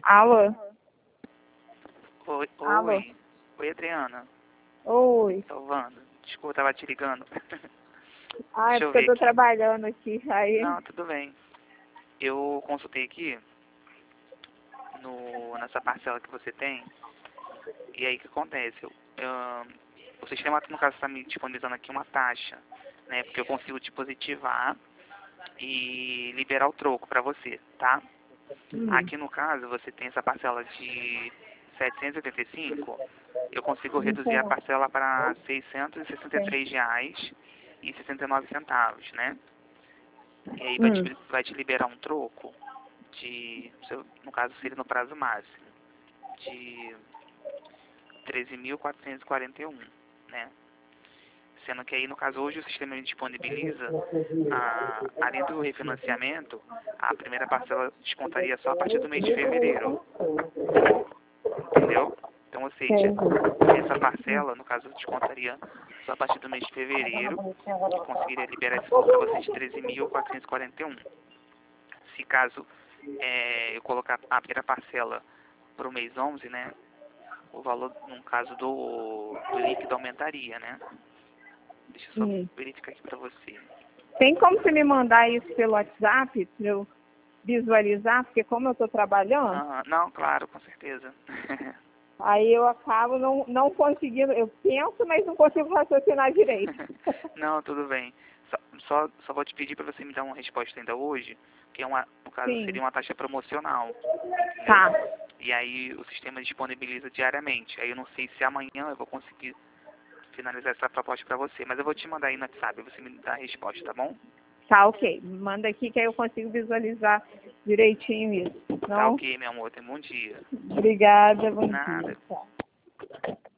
Alô? Oi, Alô? oi. Oi, Adriana. Oi. Salvando. Desculpa, eu tava te ligando. Ah, é Deixa eu porque eu ver tô aqui. trabalhando aqui. Aí. Não, tudo bem. Eu consultei aqui nessa parcela que você tem. E aí o que acontece? O sistema, no caso, está me disponibilizando aqui uma taxa, né? Porque eu consigo te positivar e liberar o troco para você, tá? Aqui no caso, você tem essa parcela de 785, eu consigo reduzir a parcela para R$ 663,69, né? E aí vai te liberar um troco no caso seria no prazo máximo, de 13.441, né? Sendo que aí, no caso, hoje o sistema disponibiliza, além do refinanciamento, a primeira parcela descontaria só a partir do mês de fevereiro, entendeu? Então, ou seja, essa parcela, no caso, descontaria só a partir do mês de fevereiro e conseguiria liberar esse valor para você de 13.441. Se caso eu colocar a primeira parcela para o mês 11, né, o valor, no caso do líquido, aumentaria, né? Deixa eu só verificar aqui para você. Tem como você me mandar isso pelo WhatsApp para eu visualizar? Porque como eu tô trabalhando, Não, claro, com certeza. aí eu acabo não conseguindo. Eu penso, mas não consigo raciocinar direito. Não, tudo bem. Só vou te pedir para você me dar uma resposta ainda hoje, que no caso Sim. seria uma taxa promocional. Entendeu? Tá. E aí o sistema disponibiliza diariamente. Aí eu não sei se amanhã eu vou conseguir finalizar essa proposta para você, mas eu vou te mandar aí no WhatsApp, você me dá a resposta, tá bom? Tá, ok. Manda aqui que aí eu consigo visualizar direitinho isso. Tá Não? ok, meu amor. Tenha um bom dia. Obrigada, bom dia. Nada. Tchau.